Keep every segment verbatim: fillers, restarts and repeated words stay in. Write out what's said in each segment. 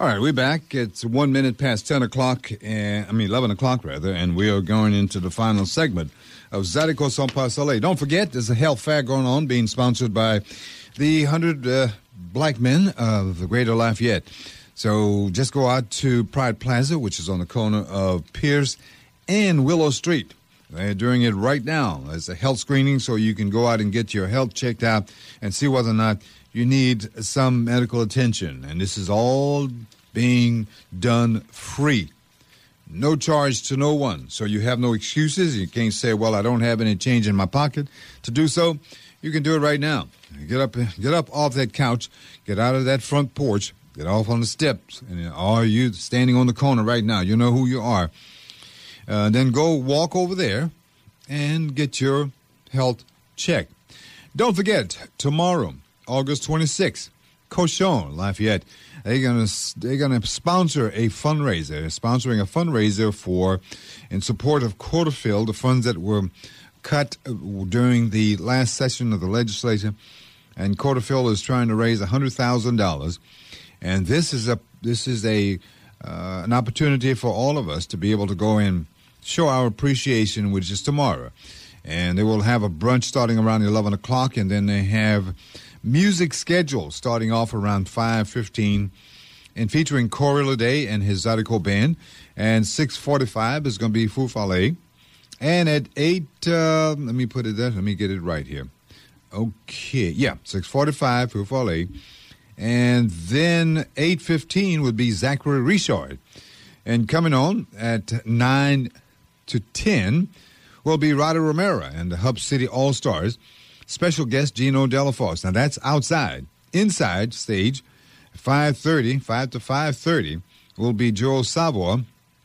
All right, we're back. It's one minute past ten o'clock, and, I mean eleven o'clock rather, and we are going into the final segment of Zydeco Sans Parler. Don't forget, there's a health fair going on being sponsored by the one hundred uh, black men of the Greater Lafayette. So just go out to Pride Plaza, which is on the corner of Pierce and Willow Street. They're doing it right now. It's a health screening, so you can go out and get your health checked out and see whether or not you need some medical attention. And this is all being done free. No charge to no one. So you have no excuses. You can't say, well, I don't have any change in my pocket to do so. You can do it right now. Get up, get up off that couch, get out of that front porch, get off on the steps. And are you standing on the corner right now? You know who you are. Uh, then go walk over there and get your health checked. Don't forget, tomorrow, August twenty-sixth, Cochon, Lafayette, they're gonna they're gonna sponsor a fundraiser. They're sponsoring a fundraiser for in support of Corderfield, the funds that were cut during the last session of the legislature, and Corderfield is trying to raise a hundred thousand dollars. And this is a this is a uh, an opportunity for all of us to be able to go and show our appreciation, which is tomorrow. And they will have a brunch starting around eleven o'clock, and then they have music schedule starting off around five fifteen and featuring Corey Leday and his Zydeco band. And six forty-five is going to be Fou Follet. And at eight, uh, let me put it there, let me get it right here. Okay, yeah, six forty-five, Fou Follet. And then eight fifteen would be Zachary Richard. And coming on at nine to ten will be Ryder Romero and the Hub City All-Stars. Special guest Gino Delaforce. Now, that's outside. Inside stage, five thirty, five to five thirty, will be Joe Savoy.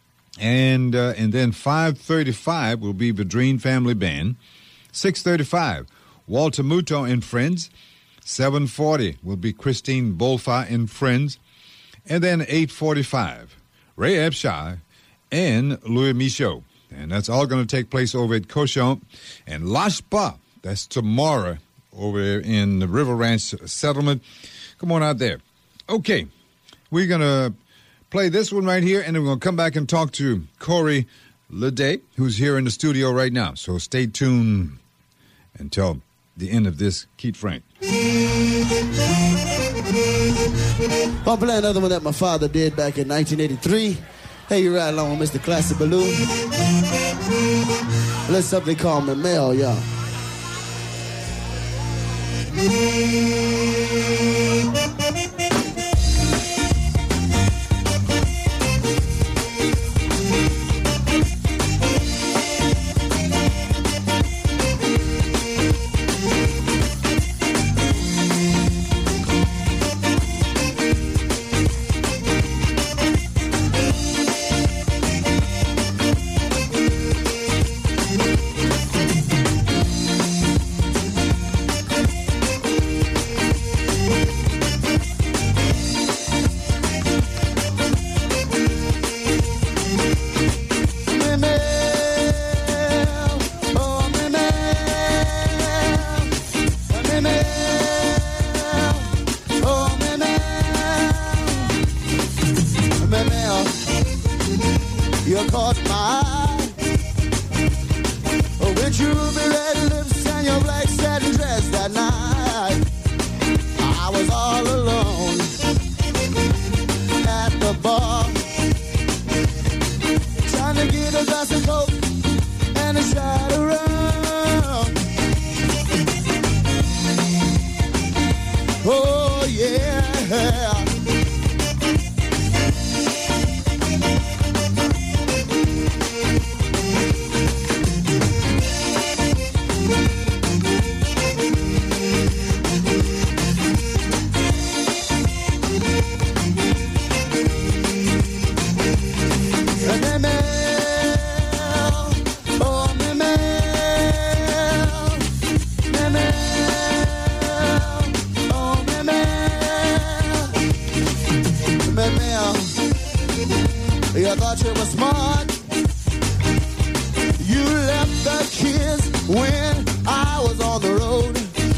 And uh, and then five thirty-five will be Vidrine Family Band. six thirty-five, Walter Muto and Friends. seven forty will be Christine Bolfa and Friends. And then eight forty-five, Ray Epshire and Louis Michaud. And that's all going to take place over at Cochon and La Spa. That's tomorrow over in the River Ranch Settlement. Come on out there. Okay, we're going to play this one right here, and then we're going to come back and talk to Corey Leday, who's here in the studio right now. So stay tuned until the end of this Keith Frank. I'll play another one that my father did back in nineteen eighty-three. Hey, you ride along with Mister Classic Balloon. Let something call me Mel, y'all.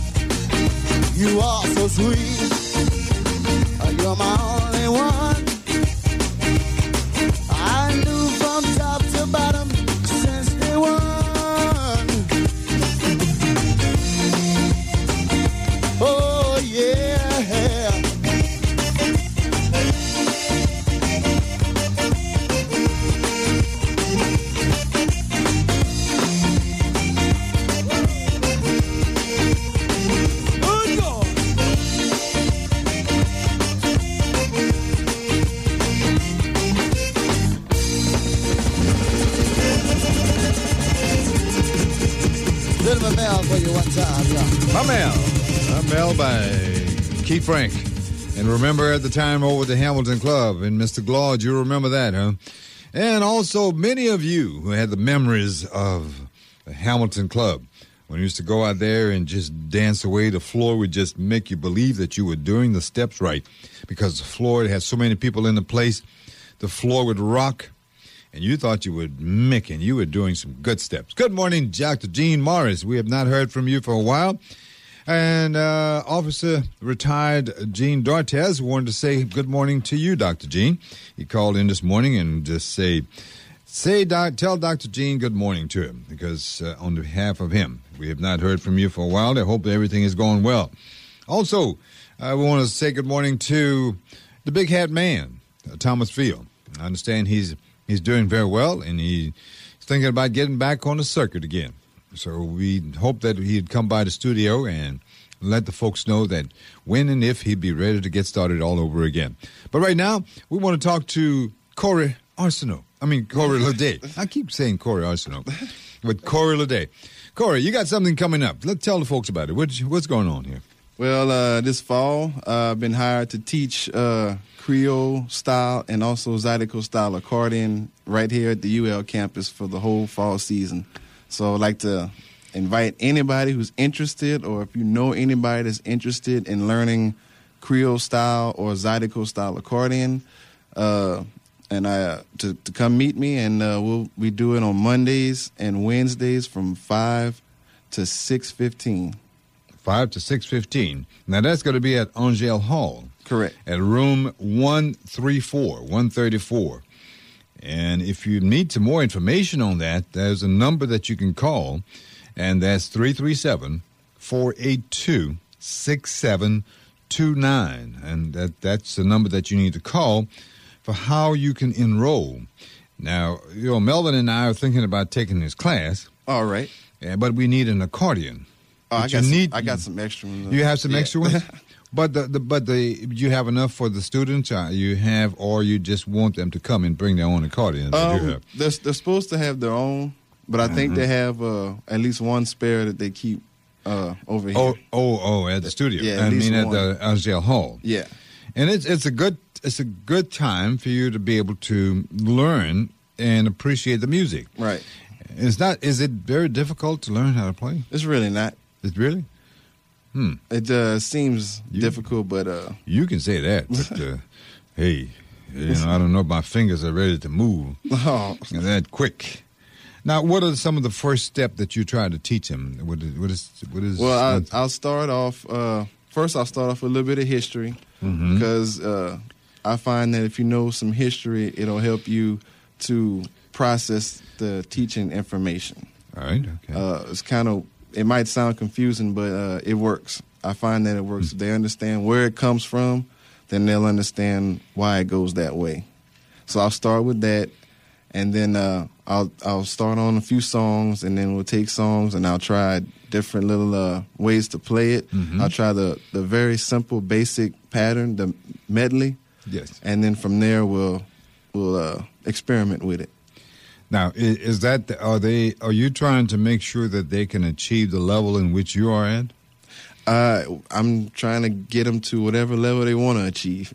You are so sweet. You're my only one. Mel for you one time, y'all. My Mel. My Mel by Keith Frank. And remember at the time over at the Hamilton Club in Mister Glaude, you remember that, huh? And also many of you who had the memories of the Hamilton Club. When you used to go out there and just dance away, the floor would just make you believe that you were doing the steps right. Because the floor, it had so many people in the place, the floor would rock, and you thought you were micking. You were doing some good steps. Good morning, Doctor Gene Morris. We have not heard from you for a while. And uh, Officer Retired Gene Dortez wanted to say good morning to you, Doctor Gene. He called in this morning and just say, say, doc, tell Doctor Gene good morning to him, because uh, on behalf of him, we have not heard from you for a while. I hope that everything is going well. Also, uh, we want to say good morning to the big hat man, uh, Thomas Field. I understand he's he's doing very well, and he's thinking about getting back on the circuit again. So we hope that he'd come by the studio and let the folks know that when and if he'd be ready to get started all over again. But right now, we want to talk to Corey Arsenault. I mean, Corey Ledet. I keep saying Corey Arsenault, but Corey Ledet. Corey, you got something coming up. Let's tell the folks about it. What's, what's going on here? Well, uh, this fall, uh, I've been hired to teach uh, Creole style and also Zydeco style accordion right here at the U L campus for the whole fall season. So I'd like to invite anybody who's interested, or if you know anybody that's interested in learning Creole style or Zydeco style accordion, uh, and I uh, to, to come meet me, and uh, we'll we do it on Mondays and Wednesdays from five to six fifteen. Five to six fifteen. Now that's going to be at Angel Hall. Correct. At room one thirty-four, one thirty-four. And if you need some more information on that, there's a number that you can call, and that's three three seven, four eight two, six seven two nine. And that that's the number that you need to call for how you can enroll. Now, you know, Melvin and I are thinking about taking this class. All right. Yeah, but we need an accordion. Oh, I But got, you some, need- I got some extra ones. You have some Yeah. extra ones? But the, the but the you have enough for the students? Uh, you have, or you just want them to come and bring their own accordion? that you Um, have? they're, they're supposed to have their own, but I think Mm-hmm. they have uh, at least one spare that they keep uh, over here. Oh, oh, oh! At the studio. Yeah, at I least mean, one. at the Angel Hall. Yeah. And it's it's a good it's a good time for you to be able to learn and appreciate the music. Right. It's not. Is it very difficult to learn how to play? It's really not. Is it really? Hmm. It uh, seems You- difficult, but uh, You can say that, but uh, hey, you know, I don't know if my fingers are ready to move oh, that quick. Now, what are some of the first steps that you try to teach him? What is what is what is? well, I, I'll start off. Uh, first, I'll start off with a little bit of history Mhm. because uh, I find that if you know some history, it'll help you to process the teaching information. All right. Okay. Uh, it's kind of, it might sound confusing, but uh, it works. I find that it works. If they understand where it comes from, then they'll understand why it goes that way. So I'll start with that, and then uh, I'll I'll start on a few songs, and then we'll take songs, and I'll try different little uh, ways to play it. Mhm. I'll try the, the very simple, basic pattern, the medley, yes. and then from there we'll we'll uh, experiment with it. Now, is, is that are they? Are you trying to make sure that they can achieve the level in which you are at? Uh, I'm trying to get them to whatever level they want to achieve.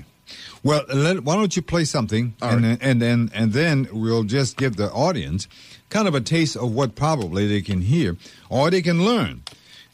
Well, let, why don't you play something, All and, right. then, and then and then we'll just give the audience kind of a taste of what probably they can hear or they can learn.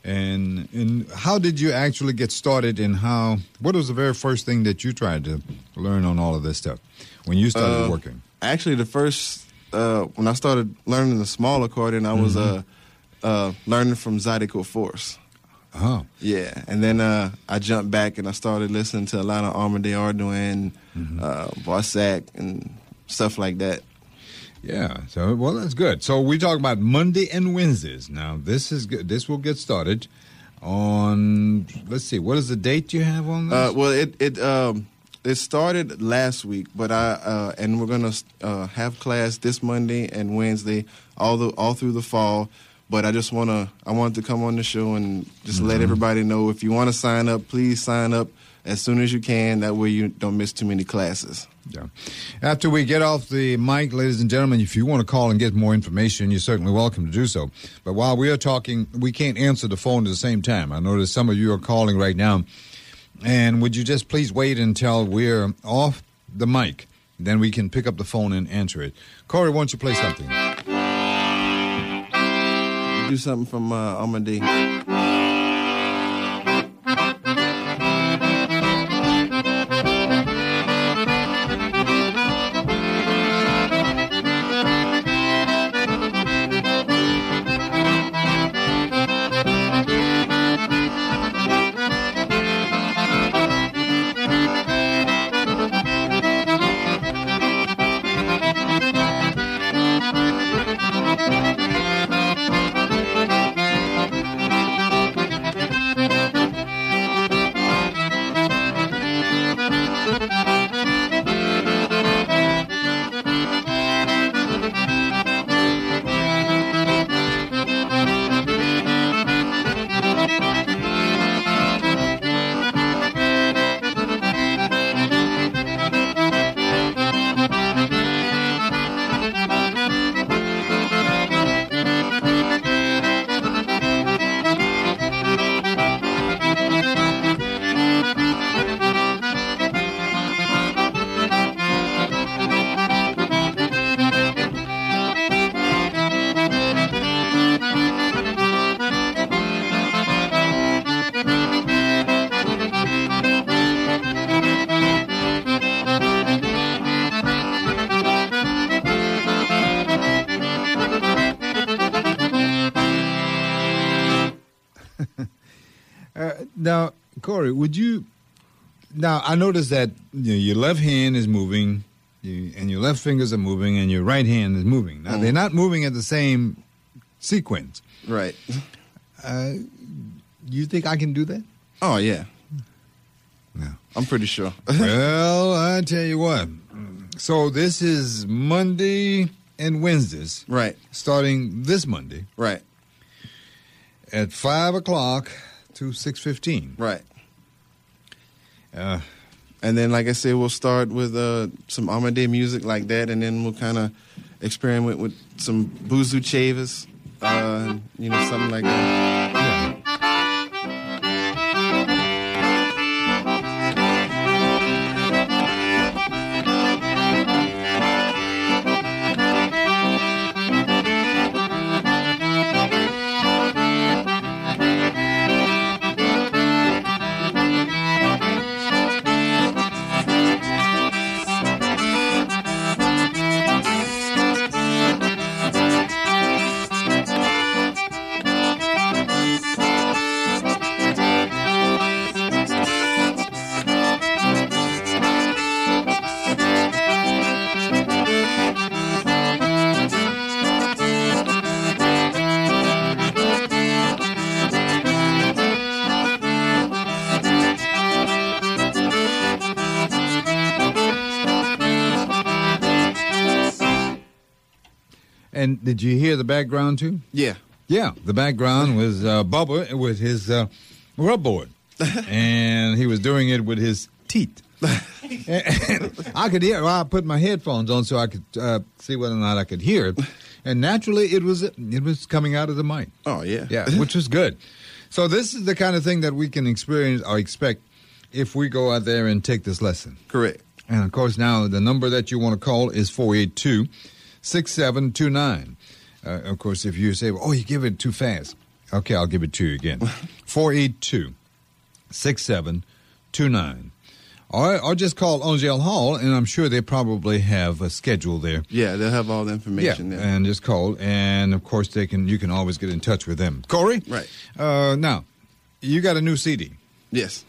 And and how did you actually get started? And how? What was the very first thing that you tried to learn on all of this stuff when you started Uh, working? Actually, the first uh, when I started learning the small accordion, I was uh, uh, learning from Zydeco Force. Oh, Yeah, and then uh, I jumped back and I started listening to a lot of Armandé Ardoin, uh, Barsac, and stuff like that. yeah. So well, that's good. So we talk about Monday and Wednesdays. Now this is good. This will get started on. Let's see. What is the date you have on this? Uh, well, it it um, it started last week, but I uh, and we're gonna uh, have class this Monday and Wednesday, all the all through the fall. But I just wanna I wanted to come on the show and just let everybody know, if you want to sign up, please sign up as soon as you can. That way you don't miss too many classes. Yeah. After we get off the mic, ladies and gentlemen, if you want to call and get more information, you're certainly welcome to do so. But while we are talking, we can't answer the phone at the same time. I notice some of you are calling right now. And would you just please wait until we're off the mic? Then we can pick up the phone and answer it. Corey, why don't you play something? Do something from uh, Amadee. Now, Corey, would you? Now, I noticed that you know, your left hand is moving, you, and your left fingers are moving, and your right hand is moving. Now, mm. they're not moving at the same sequence. Right. Uh, you think I can do that? Oh, yeah. No. I'm pretty sure. Well, I tell you what. So this is Monday and Wednesdays. Right. Starting this Monday. Right. At five o'clock to six fifteen. Right. Uh, and then, like I said, we'll start with uh, some Amadee music like that, and then we'll kind of experiment with some Buzu Chavis, uh, you know, something like that. yeah. And did you hear the background, too? Yeah. Yeah, the background was uh, Bubba with his uh, rub board. And he was doing it with his teeth. And I could hear, well, I put my headphones on so I could uh, see whether or not I could hear it. And naturally, it was it was coming out of the mic. Oh, yeah. Yeah, which was good. So this is the kind of thing that we can experience or expect if we go out there and take this lesson. Correct. And, of course, now the number that you want to call is four eight two, six seven two nine. Uh, of course, if you say, oh, you give it too fast. Okay, I'll give it to you again. four eight two, six seven two nine. Or, or just call Angel Hall, and I'm sure they probably have a schedule there. Yeah, they'll have all the information yeah, there. and just call. And, of course, they can. you can always get in touch with them. Corey? Right. Uh, now, you got a new C D. Yes.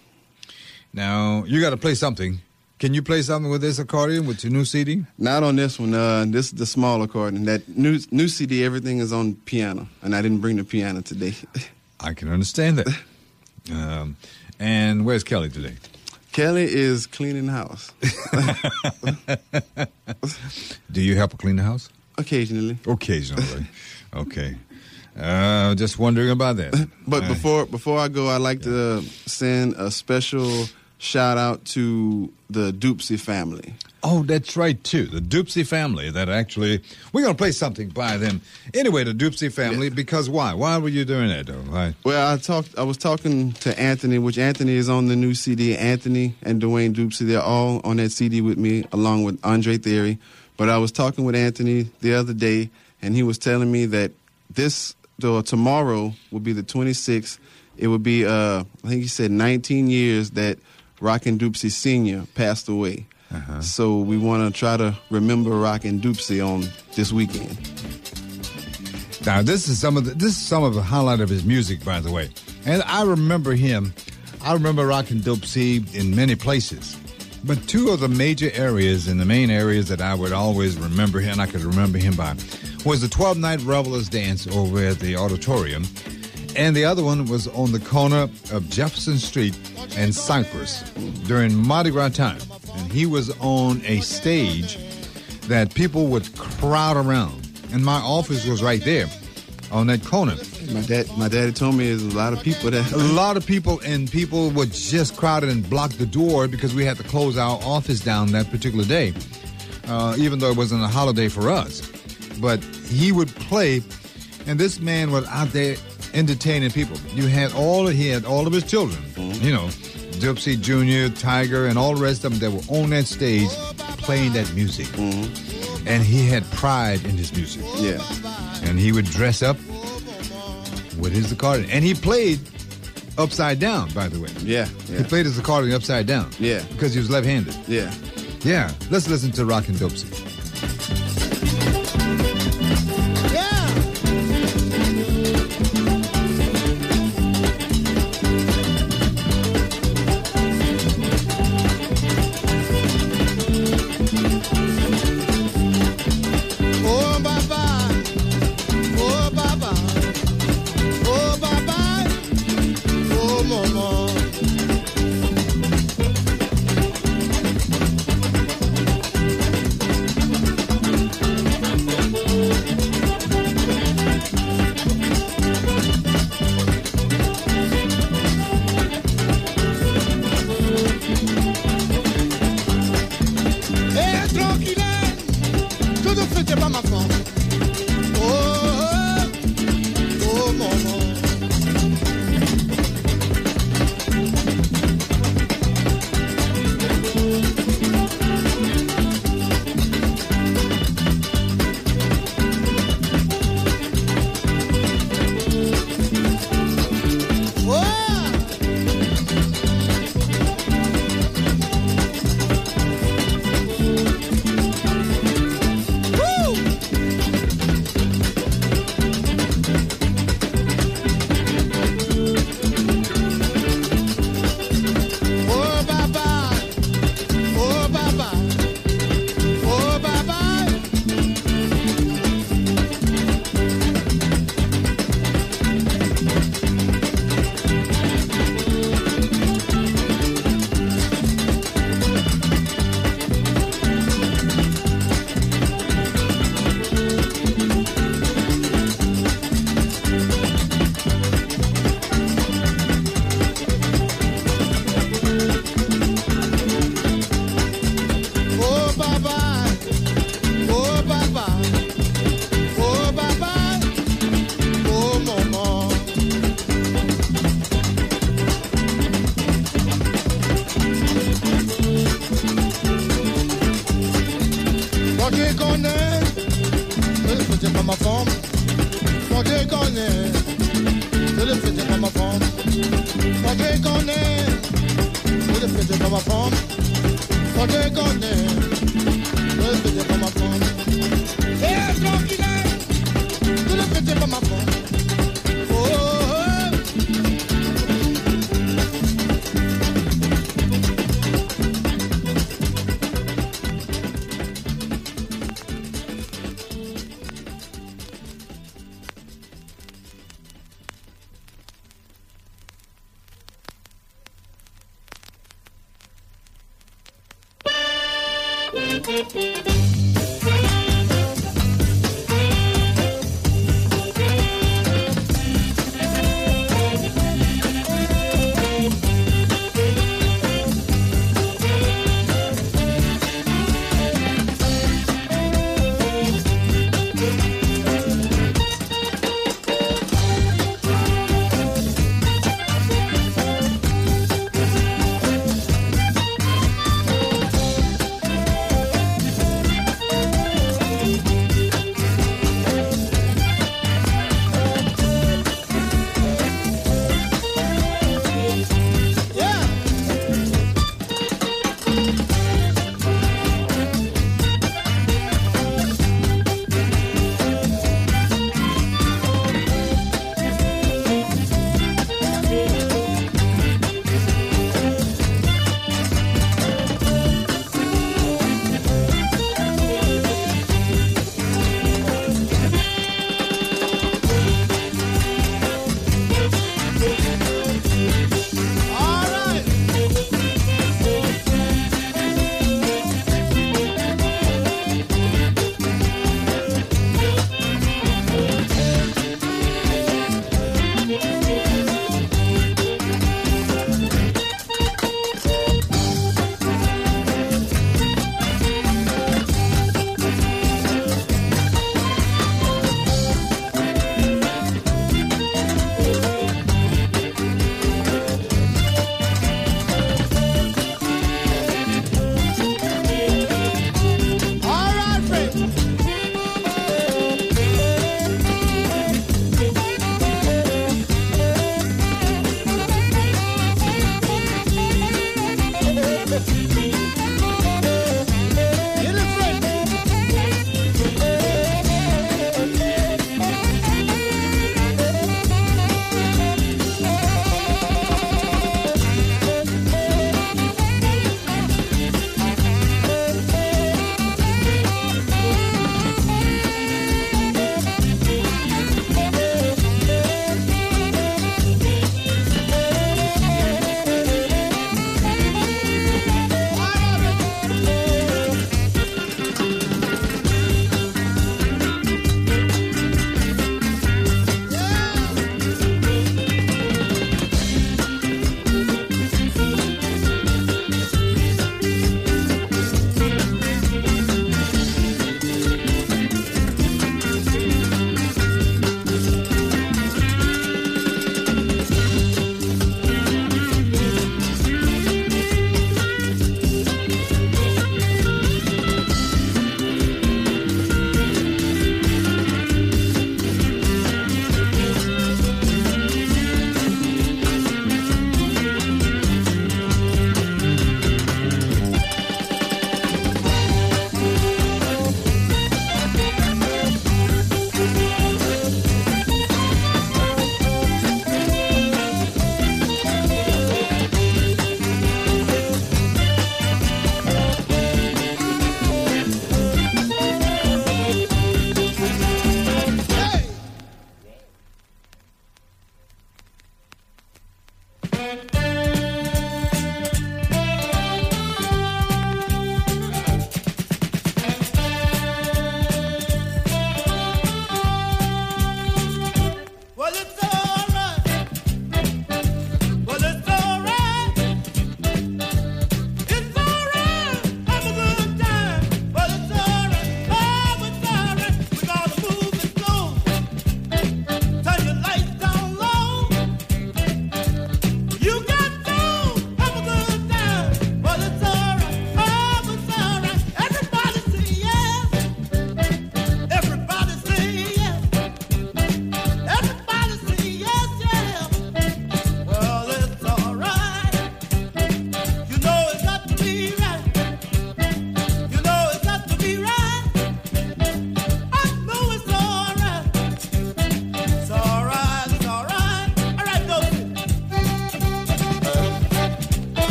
Now, you got to play something. Can you play something with this accordion, with your new C D? Not on this one. Uh, this is the small accordion. That new new C D, everything is on piano, and I didn't bring the piano today. I can understand that. Um, and where's Kelly today? Kelly is cleaning house. Do you help her clean the house? Occasionally. Occasionally. Okay. Uh, just wondering about that. But uh, before before I go, I'd like to send a special shout out to the Doopsie family. Oh, that's right, too. The Doopsie family that actually, we're going to play something by them. Anyway, the Doopsie family, yeah. Because why? Why were you doing that, though? Why? Well, I talked. I was talking to Anthony, which Anthony is on the new C D. Anthony and Dwayne Doopsie, they're all on that C D with me, along with Andre Theory. But I was talking with Anthony the other day, and he was telling me that this, though, tomorrow will be the twenty-sixth. It would be, uh, I think he said nineteen years that Rockin' Doopsie Senior passed away. Uh-huh. So we want to try to remember Rockin' Doopsie on this weekend. Now this is some of the this is some of the highlight of his music, by the way. And I remember him. I remember Rockin' Doopsie in many places, but two of the major areas and the main areas that I would always remember him, I could remember him by, was the twelve Night Revelers dance over at the auditorium, and the other one was on the corner of Jefferson Street and Cypress during Mardi Gras time. And he was on a stage that people would crowd around. And my office was right there on that corner. My dad, my daddy told me there's a lot of people there. A lot of people, and people would just crowd it and block the door because we had to close our office down that particular day, uh, even though it wasn't a holiday for us. But he would play, and this man was out there entertaining people. You had all, he had all of his children, mm-hmm. you know, Doopsie Junior, Tiger, and all the rest of them that were on that stage playing that music. Mm-hmm. And he had pride in his music. Yeah. And he would dress up with his accordion. And he played upside down, by the way. Yeah. yeah. He played his accordion upside down. Yeah. Because he was left-handed. Yeah. Yeah. Let's listen to Rockin' Doopsie.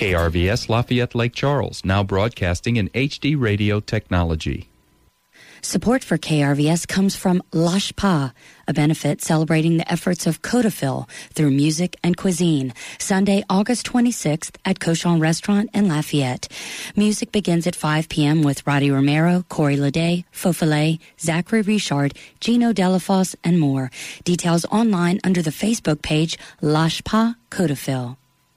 K R V S Lafayette Lake Charles, now broadcasting in H D radio technology. Support for K R V S comes from Lash Pa, a benefit celebrating the efforts of Codafil through music and cuisine. Sunday, August twenty-sixth at Cochon Restaurant in Lafayette. Music begins at five p.m. with Roddy Romero, Corey Leday, Fofele, Zachary Richard, Gino Delafosse, and more. Details online under the Facebook page Lash Pa Codafil.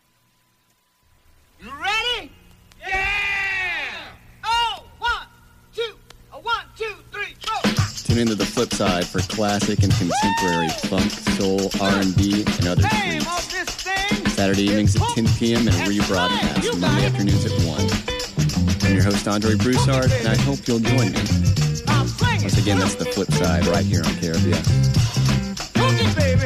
You ready? Yeah! Oh, one, two, a one, two, three, go! Tune into The Flip Side for classic and contemporary funk, soul, R and B, and other treats. Saturday evenings at ten p.m. and rebroadcast Monday afternoons at one. I'm your host, Andre Broussard, and I hope you'll join me. Once again, that's The Flip Side right here on K R V S. Cookie, baby!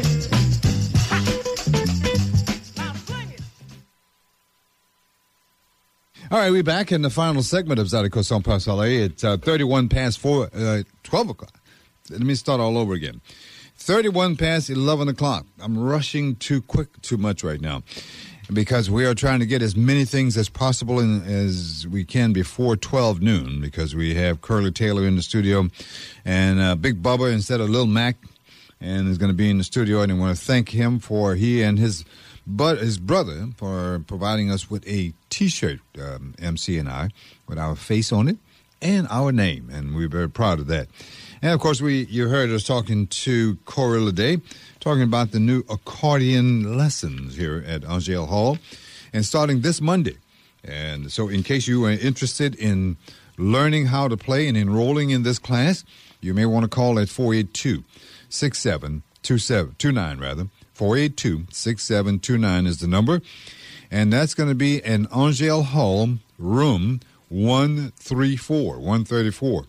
All right, we're back in the final segment of Zydeco Sans Passerelle. It's uh, thirty-one past four, uh, twelve o'clock. Let me start all over again. thirty-one past eleven o'clock. I'm rushing too quick, too much right now because we are trying to get as many things as possible in, as we can before twelve noon because we have Curly Taylor in the studio and uh, Big Bubba instead of Lil Mac and is going to be in the studio. And I want to thank him for he and his but his brother for providing us with a T-shirt, um, M C and I, with our face on it and our name, and we're very proud of that. And, of course, we you heard us talking to Corey Leday, talking about the new accordion lessons here at Angel Hall, and starting this Monday. And so in case you are interested in learning how to play and enrolling in this class, you may want to call at four eight two, six seven two seven, two nine, rather. four eight two, six seven two nine is the number. And that's going to be in Angel Hall, room one thirty-four, one thirty-four.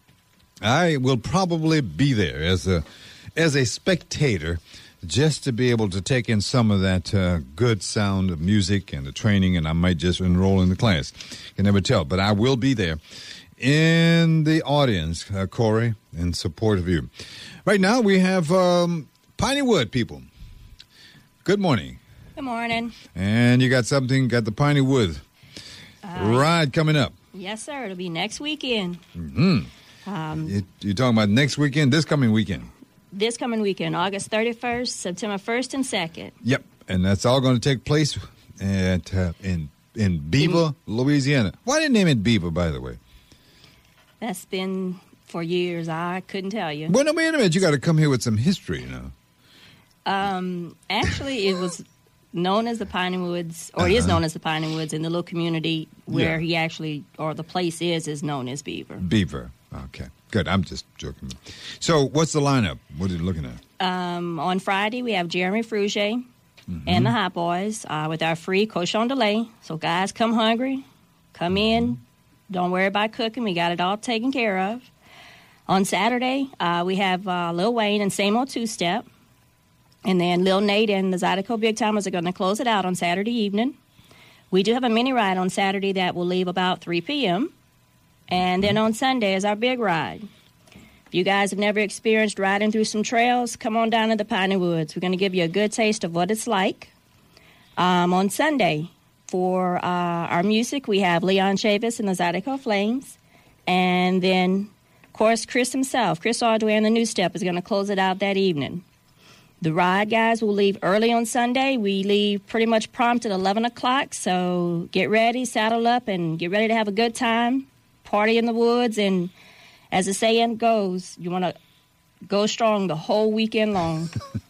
I will probably be there as a as a spectator just to be able to take in some of that uh, good sound of music and the training, and I might just enroll in the class. You can never tell, but I will be there in the audience, uh, Corey, in support of you. Right now we have um, Pineywood people. Good morning. Good morning. And you got something, got the Pineywood uh, ride coming up. Yes, sir. It'll be next weekend. Mm-hmm. Um, you, you're talking about next weekend, this coming weekend? This coming weekend, August thirty-first, September first and second. Yep. And that's all going to take place at uh, in in Beaver, in, Louisiana. Why did they name it Beaver, by the way? That's been for years. I couldn't tell you. Well, no, wait a minute. You got to come here with some history, you know. Um, actually, it was known as the Piney Woods, or uh-huh. it is known as the Piney Woods in the little community where yeah. he actually, or the place is, is known as Beaver. Beaver. Okay. Good. I'm just joking. So what's the lineup? What are you looking at? Um, on Friday, we have Jeremy Frugier mm-hmm. and the Hot Boys uh, with our free Cochon Delay. So guys, come hungry. Come in. Mm-hmm. Don't worry about cooking. We got it all taken care of. On Saturday, uh, we have uh, Lil Wayne and Same Old Two-Step. And then Lil Nate and the Zydeco Big Timers are going to close it out on Saturday evening. We do have a mini ride on Saturday that will leave about three p.m. And then on Sunday is our big ride. If you guys have never experienced riding through some trails, come on down to the Piney Woods. We're going to give you a good taste of what it's like. Um, on Sunday, for uh, our music, we have Leon Chavis and the Zydeco Flames. And then, of course, Chris himself, Chris Ordway and the New Step is going to close it out that evening. The ride, guys, will leave early on Sunday. We leave pretty much prompt at eleven o'clock, so get ready, saddle up, and get ready to have a good time, party in the woods, and as the saying goes, you want to go strong the whole weekend long.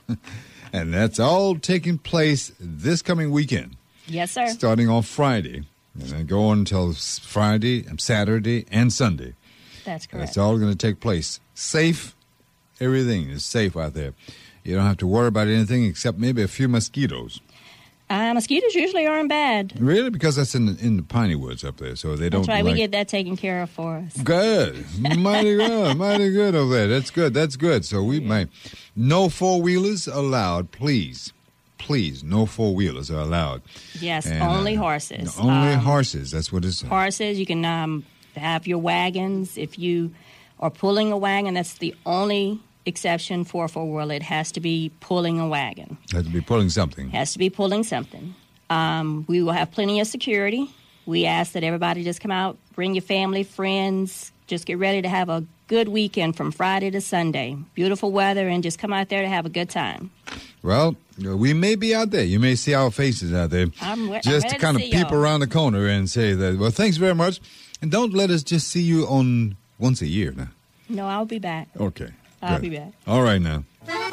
And that's all taking place this coming weekend. Yes, sir. Starting on Friday, and then go on until Friday, Saturday, and Sunday. That's correct. That's all going to take place. Safe. Everything is safe out there. You don't have to worry about anything except maybe a few mosquitoes. Uh, mosquitoes usually aren't bad. Really? Because that's in the, in the Piney Woods up there, so they don't. That's right. Like... We get that taken care of for us. Good, mighty good, mighty good over there. That's good. That's good. So we yeah. might no four wheelers allowed, please, please. No four wheelers are allowed. Yes, and, only uh, horses. Only um, horses. That's what it's. Horses. You can um, have your wagons if you are pulling a wagon. That's the only exception for a four-wheeler. It has to be pulling a wagon. Has to be pulling something. Has to be pulling something. Um, we will have plenty of security. We ask that everybody just come out, bring your family, friends, just get ready to have a good weekend from Friday to Sunday. Beautiful weather, and just come out there to have a good time. Well, we may be out there. You may see our faces out there. I'm, I'm just to kind of peep y'all. around the corner and say that, well, thanks very much. And don't let us just see you on once a year now. No, I'll be back. Okay. I'll good. be back. All right now.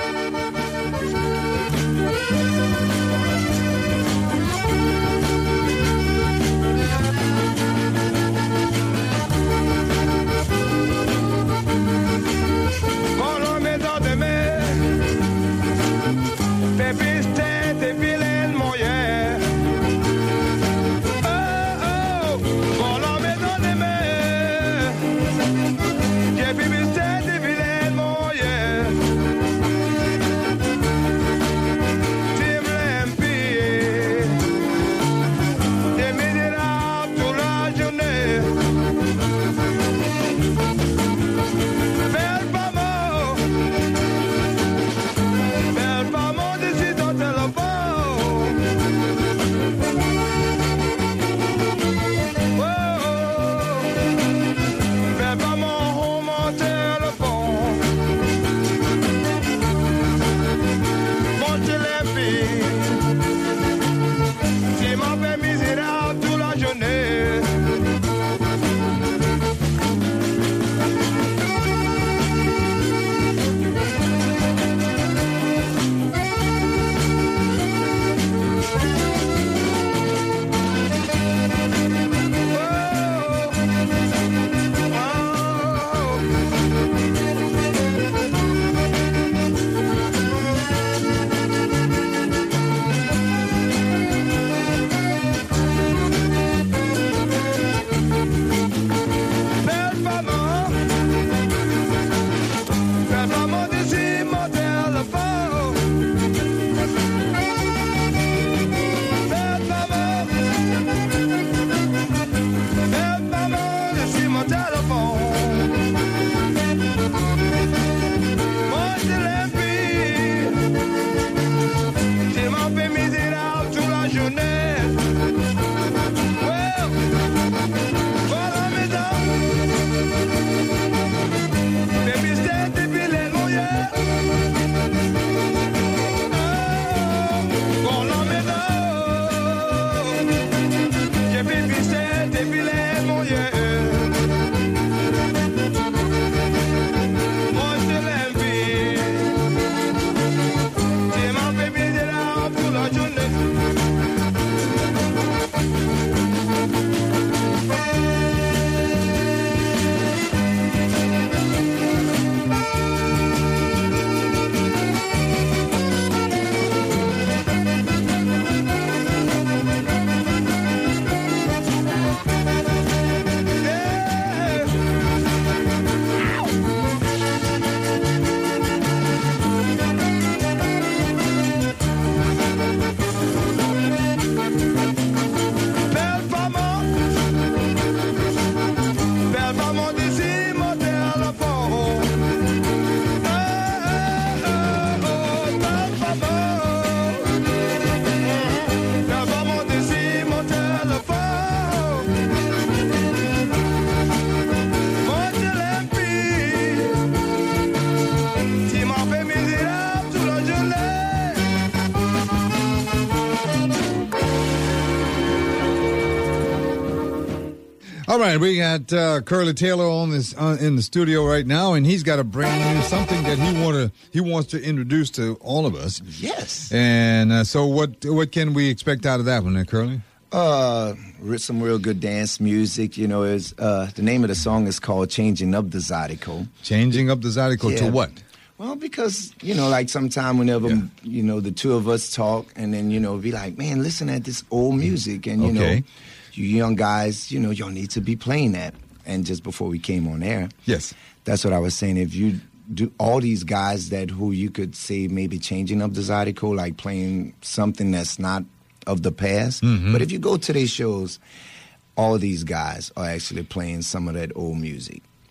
All right, we got uh, Curly Taylor on this uh, in the studio right now, and he's got a brand new something that he want to he wants to introduce to all of us. Yes. And uh, so, what what can we expect out of that one, there, Curly? Uh, some real good dance music. You know, is uh, the name of the song is called "Changing Up the Zydeco." Changing up the Zydeco Yeah. to what? Well, because, you know, like sometime whenever, Yeah. you know, the two of us talk and then, you know, be like, man, listen at this old music. And, you Okay. know, you young guys, you know, y'all need to be playing that. And just before we came on air, Yes. that's what I was saying. If you do all these guys that who you could say maybe changing up the Zydeco, like playing something that's not of the past. Mhm. But if you go to these shows, all these guys are actually playing some of that old music.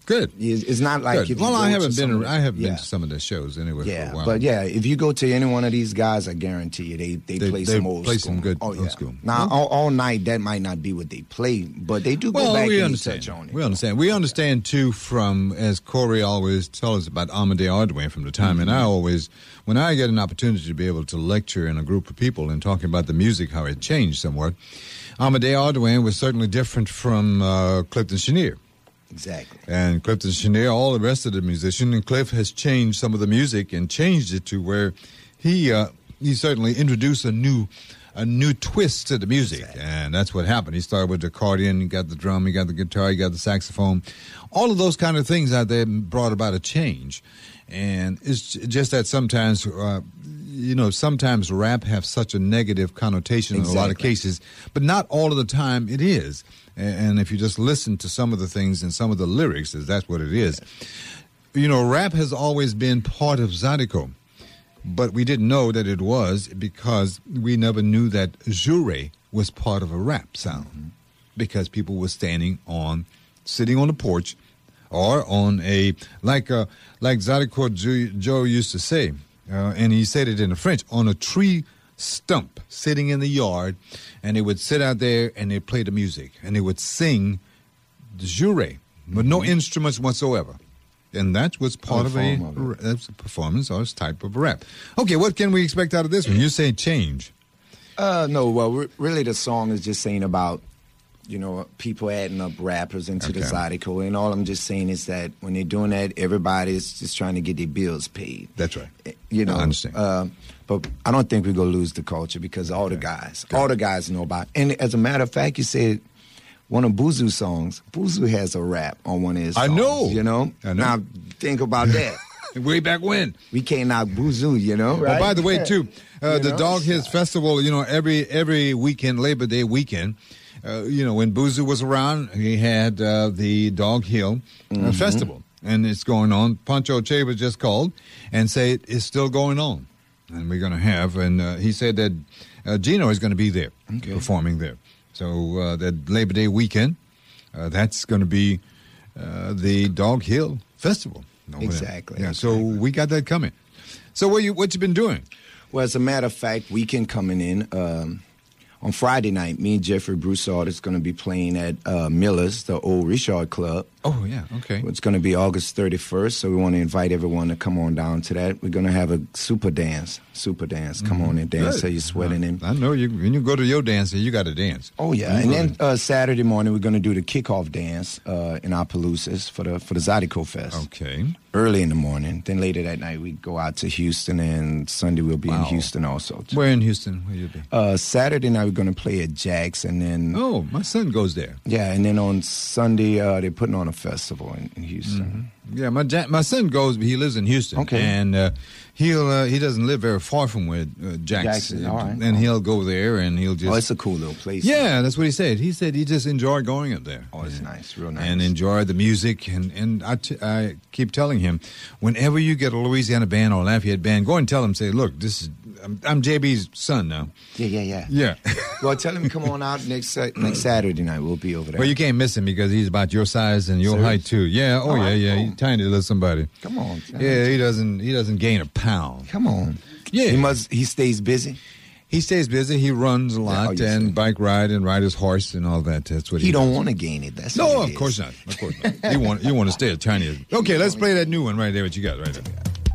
Good. It's, it's not like Good. if you well, go I to haven't some been. of- I have yeah. been to some of their shows anyway. Yeah, for a while. but yeah, if you go to any one of these guys, I guarantee you, they they, They- play they some old play school. some good oh, old yeah. school. Now, Hmm. all, all night that might not be what they play, but they do go Well, back we and understand. touch on it. We understand. We understand too. From as Corey always tells us about Amadeo Arduin from the time, and I always, when I get an opportunity to be able to lecture in a group of people and talking about the music, how it changed somewhat. Amadeo Arduin was certainly different from uh, Clifton Chenier. Exactly. And Clifton Chenier, all the rest of the musicians, and Cliff has changed some of the music and changed it to where he uh, he certainly introduced a new a new twist to the music, exactly. And that's what happened. He started with the accordion, he got the drum, he got the guitar, he got the saxophone. All of those kind of things out there brought about a change. And it's just that sometimes, uh, you know, sometimes rap have such a negative connotation exactly. in a lot of cases, but not all of the time it is. And if you just listen to some of the things and some of the lyrics, that's what it is. You know, rap has always been part of Zydeco, but we didn't know that it was because we never knew that Jure was part of a rap sound mm-hmm. because people were standing on, sitting on the porch or on a, like a, like Zydeco Joe, Joe used to say, uh, and he said it in French, on a tree stump sitting in the yard, and they would sit out there and they play the music and they would sing the jure with no instruments whatsoever, and that was part of a, of that's a performance or a type of rap. Okay, what can we expect out of this one? You say change. Uh, no, well, re- really the song is just saying about, you know, people adding up rappers into Okay. the Zydeco, and all I'm just saying is that when they're doing that, everybody's just trying to get their bills paid. That's right. You know, I understand. Uh, but I don't think we're going to lose the culture because all the guys, all the guys know about it. And as a matter of fact, you said one of Buzu's songs, Buzu has a rap on one of his I songs. know. You know? I know. Now, think about that. Way back when. We can't knock Buzu, you know? Right? Oh, by the way, too, uh, You the know? Dog Hills Festival, you know, every every weekend, Labor Day weekend, uh, you know, when Buzu was around, he had uh, the Dog Hill uh, Mm-hmm. Festival, and it's going on. Pancho Chava just called and said it's still going on, and we're going to have, and uh, he said that uh, Gino is going to be there, Okay. performing there. So uh, that Labor Day weekend, uh, that's going to be uh, the Dog Hill Festival. over there. Exactly, Yeah, so exactly. we got that coming. So what you what you been doing? Well, as a matter of fact, weekend coming in. Um, on Friday night, me and Jeffrey Broussard is going to be playing at uh, Miller's, the old Richard Club. Oh, yeah, okay. It's going to be August thirty-first, so we want to invite everyone to come on down to that. We're going to have a super dance, super dance. Come on and dance Good. till you're sweating in. I know you. When you go to your dance, you got to dance. Oh yeah, and then uh, Saturday morning we're going to do the kickoff dance uh, in Opelousas for the for the Zydeco Fest. Okay. Early in the morning. Then later that night we go out to Houston, and Sunday we'll be in Wow. Houston also. too. Where in Houston will you be? Uh, Saturday night we're going to play at Jack's, and then Oh, my son goes there. yeah, and then on Sunday uh, they're putting on a festival in, in Houston. Yeah, my ja- my son goes, but he lives in Houston. Okay. And uh, he'll uh, he doesn't live very far from where uh, Jack's. Jackson, all right. And he'll go there, and he'll just. Oh, it's a cool little place. yeah, that's what he said. He said he just enjoyed going up there. Oh, it's nice, real nice. And enjoy the music. And, and I, t- I keep telling him, whenever you get a Louisiana band or a Lafayette band, go and tell them, say, look, this is I'm, I'm J B's son now. Yeah, yeah, yeah. Yeah. Well, tell him to come on out next uh, next Saturday night. We'll be over there. Well, you can't miss him because he's about your size and your Serious? height too. Yeah. Oh, All yeah, right, yeah. cool. He's tiny little somebody. Come on. Yeah, he doesn't. He doesn't gain a pound. Come on. Yeah. He must. He stays busy. He stays busy. He runs a lot oh, you and see. bike ride and ride his horse and all that. That's what he. He don't does. want to gain it. That's No, what it of is. course not. Of course not. You want you want to stay as tiny as. Okay, let's play that new one right there. What you got right there?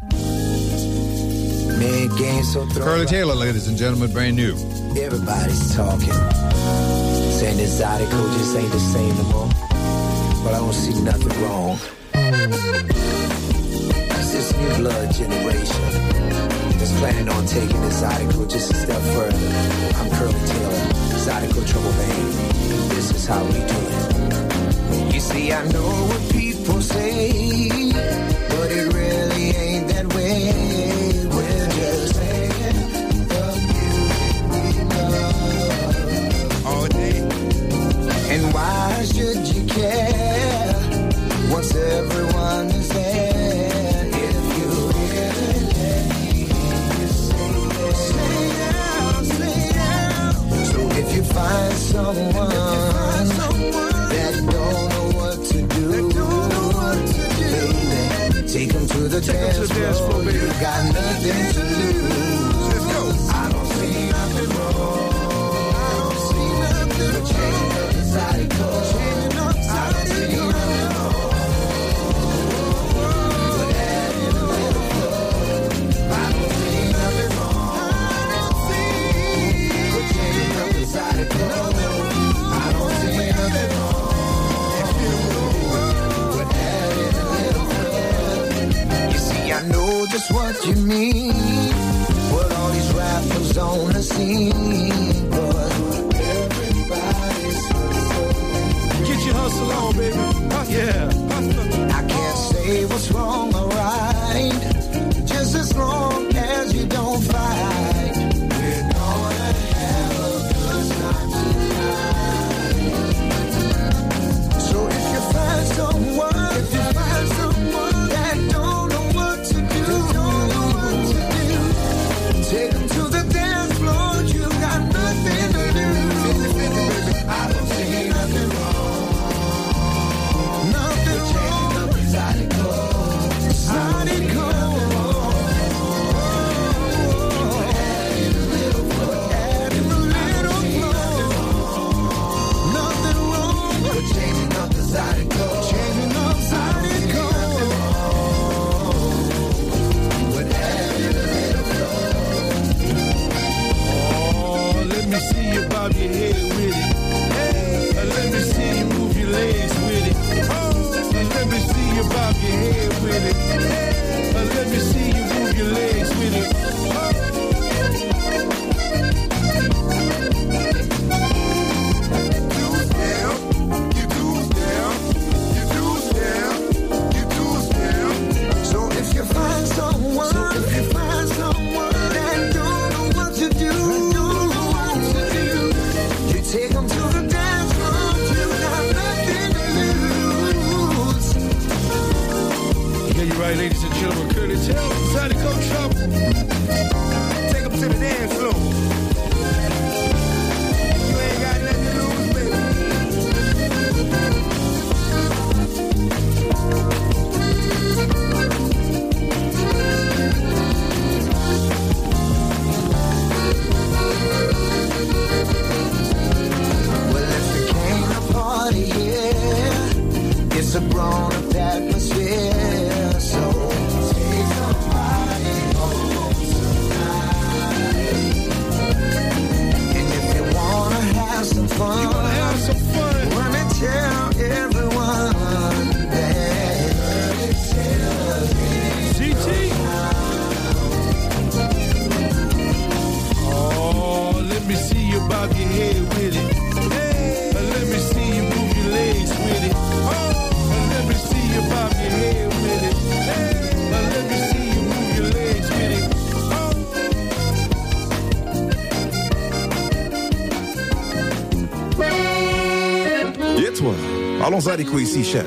Man, game so thrown. Curly Taylor, ladies and gentlemen, brand new. Everybody's talking. Saying this Zydeco just ain't the same no more. But I don't see nothing wrong. It's this new blood generation that's planning on taking this Zydeco just a step further. I'm Curly Taylor, Zydeco Trouble Band. This is how we do it. You see, I know what people say, but it really ain't that way. We're just saying the music we love all day. And why should you care once everyone is there? If you really let me hear you say that, say out, say out. So if you find someone that don't know what to do, the dance floor. You got nothing to lose. Let's go. I don't see nothing wrong. I don't see nothing wrong. Changing up the zydeco. Changing up the zydeco. I don't see nothing wrong. But adding a little flow. I don't see nothing wrong. I don't see. But changing up the zydeco. I don't see nothing wrong. I know just what you mean. Put all these rappers on the scene, but everybody's get your hustle on, baby. Hustle. Yeah, hustle. I can't say what's wrong or right, just as long as you don't fight. We're gonna have a good time tonight. So if you find someone, if you find someone that don't know what to do, don't know what to do, take them to the dance floor. You got nothing to lose. I don't see nothing wrong. Nothing wrong. Zydeco. Zydeco. Adding a little flow. Adding a little flow. Nothing wrong. We're changing up the Zydeco. Changing up Zydeco. We're adding a little flow. Oh, let me see you bob your head with it. Hey, uh, let me see you move your legs with it. Oh, let me see you bob your head with it. Hey, uh, let me see you move your legs with it. Oh. So if you find someone, so if you find someone that don't know what to do, don't know what to do, you take them to the dance floor. You got nothing to lose. Yeah, you're right, ladies and gentlemen. Curtis Hill, Zydeco Trouble. Take them to the dance floor. You ain't got nothing to lose, baby. Well, if you came to party here, it's a grown-up atmosphere. So take somebody home tonight. And if you wanna have some fun, you wanna have some fun. Let me tell everyone that. C T. Oh, let me see you bob your head with it. Hey, uh, let me see you move your legs with it. Oh, uh, let me see you bob your head with it. Hey, uh, let me see you move your legs with it. Et toi, allons Zydeco ici, cher.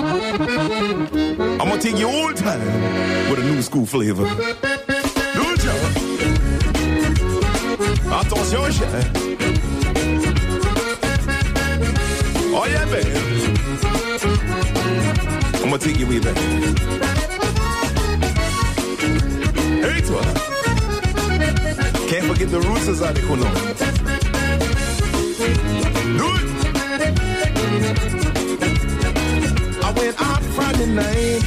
I'm gonna take you old time with a new school flavor. Good job. Attention, cher. Oh yeah, baby. I'm gonna take you way back. Hey, toi. Can't forget the roots of Zydeco, no. Good. I went out Friday night.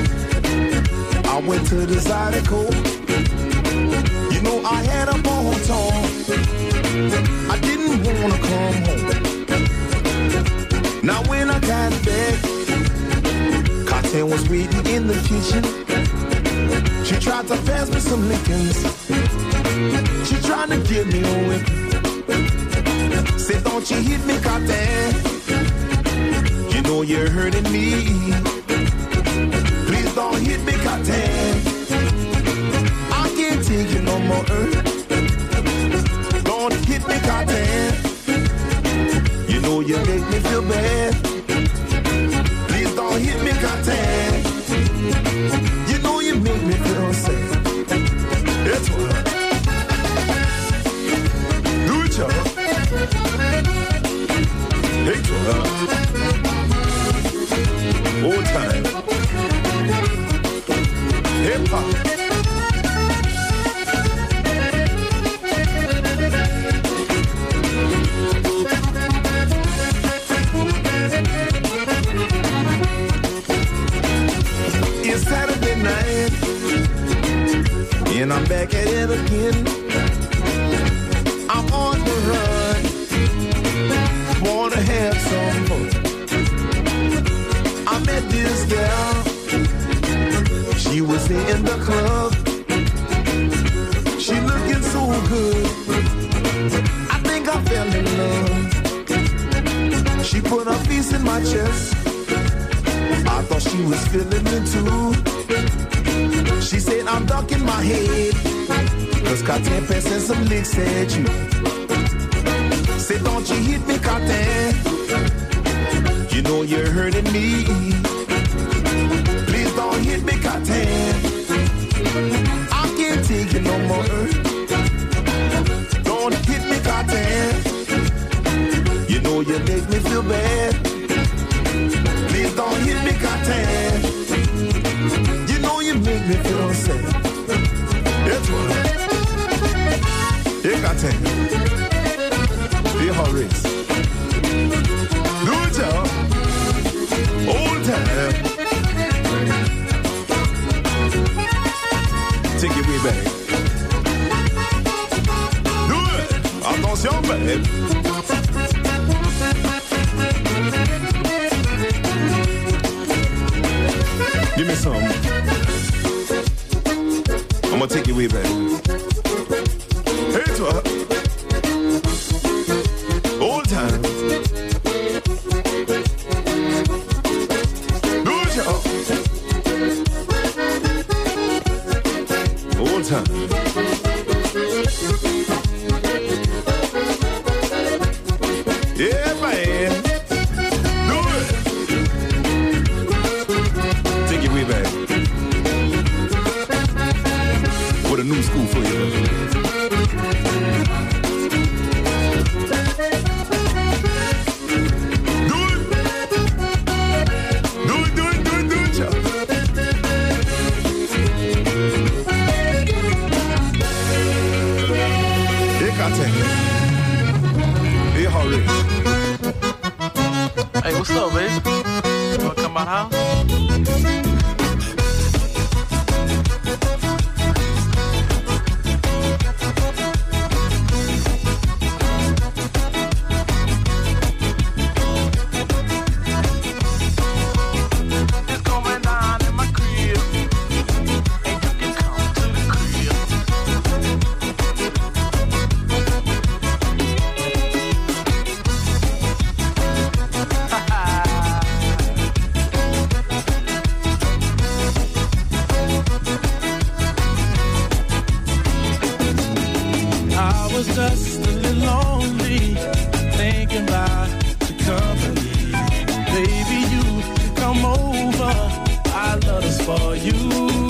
I went to the Zydeco. You know I had a ball talk. I didn't wanna come home. Now when I got back, Cartel was waiting in the kitchen. She tried to pass me some lickings. She tried to get me a whip. Said, don't you hit me, Cartel. You know you're hurting me. Please don't hit me, Cartel. I can't take you no more hurt. Don't hit me, Cartel. You know you make me feel bad. Please don't hit me, Cartel. You know you make me feel sad. That's what. Good job. Hey, job. Old time. It's Saturday night, and I'm back at it again. I'm on the run, wanna have some fun. I met this gal, she was in the club. She looking so good, I think I fell in love. She put her face in my chest, I thought she was feeling me too. She said, I'm ducking my head, cause Carter passing some licks at you. Said, don't you hit me, Carter, you know you're hurting me. Please don't hit me, Carter, I can't take it no more. Don't hit me, Carter, you know you make me feel bad. Please don't hit me, Carter, you know you make me feel sad. That's what. Hey, Carter, hey, Horace, good job, old time. Take it way back. Do it. Attention, babe. Give me some. I'm gonna take you way back. Hey, toi. Old time. Good job. Old time. Yeah, man. Do it. Take it way back. With a new school for you. Do it. Do it, do it, do it, do it, y'all. Hey, Carter. Hey, Horace. Hey, what's up, baby? You wanna come out house? Just a little lonely, thinking about the company. Baby, you come over, I love to spoil you.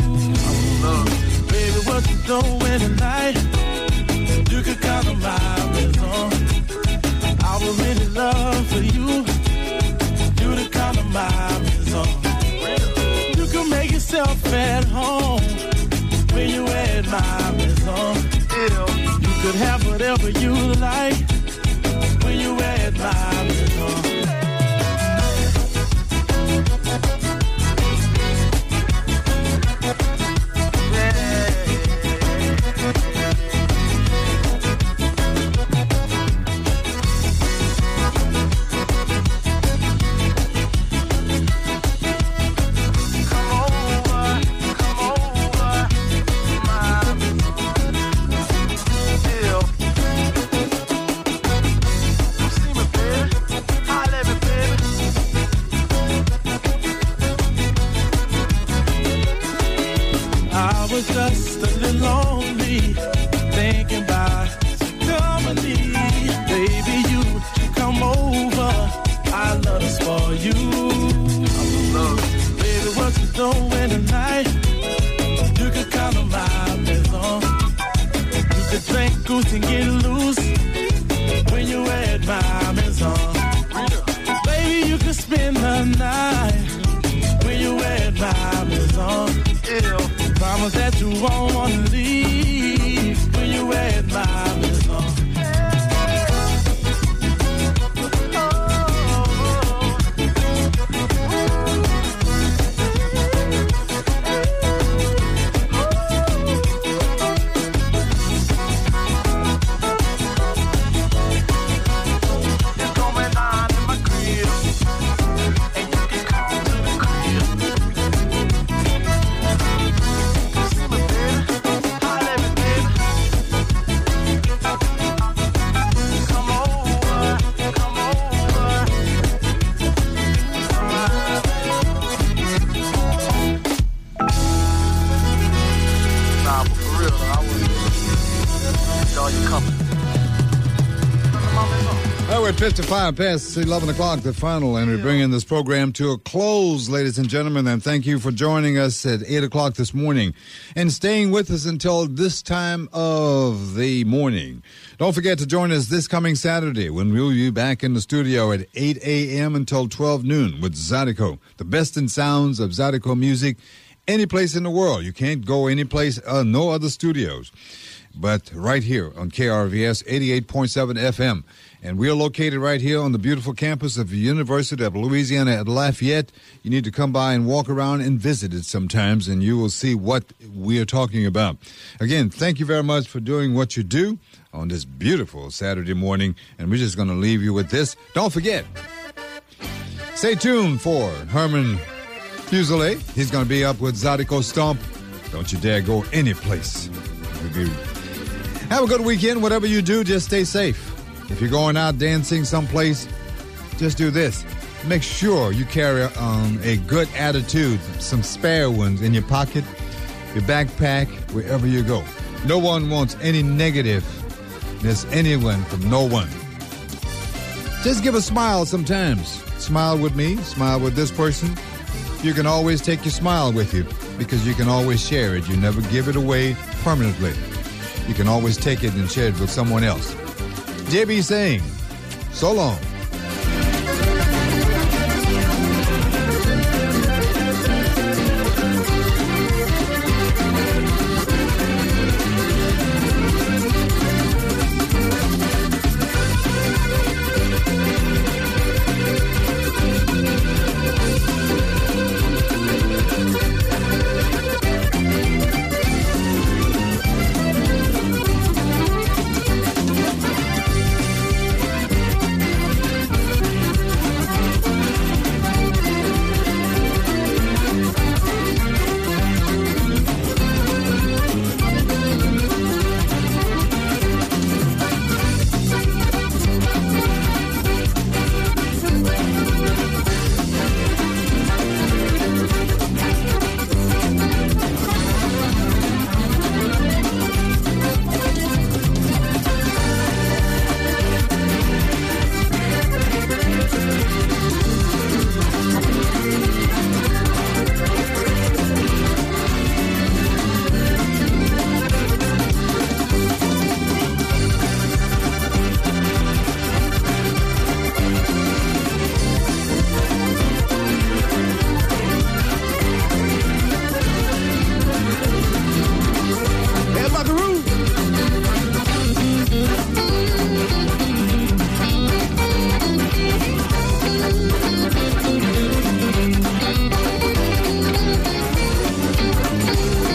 Baby, what you doing tonight? You could count on my rhythm. I would really love for you, you to count on my rhythm. You can make yourself at home when you at my rhythm. You could have whatever you like when you at my rhythm. Just a little lonely, thinking about your company. Baby, you come over, I love to spoil you. Baby, what you doing tonight? You could count on my rhythm. You could drink goose and get loose when you at my maison. Baby, you could spend the night when you at my maison. Promise songs that you won't wanna leave when you at my maison. fifty-five past eleven o'clock, the final, and we're bringing this program to a close, ladies and gentlemen, and thank you for joining us at eight o'clock this morning and staying with us until this time of the morning. Don't forget to join us this coming Saturday when we'll be back in the studio at eight a.m. until twelve noon with Zydeco, the best in sounds of Zydeco music any place in the world. You can't go any place, uh, no other studios, but right here on K R V S eighty-eight point seven F M. And we are located right here on the beautiful campus of the University of Louisiana at Lafayette. You need to come by and walk around and visit it sometimes, and you will see what we are talking about. Again, thank you very much for doing what you do on this beautiful Saturday morning, and we're just going to leave you with this. Don't forget, stay tuned for Herman Fuselier. He's going to be up with Zydeco Stomp. Don't you dare go any place. Have a good weekend. Whatever you do, just stay safe. If you're going out dancing someplace, just do this. Make sure you carry um, a good attitude, some spare ones in your pocket, your backpack, wherever you go. No one wants any negativeness, anyone from no one. Just give a smile sometimes. Smile with me, smile with this person. You can always take your smile with you because you can always share it. You never give it away permanently. You can always take it and share it with someone else. J B saying, so long.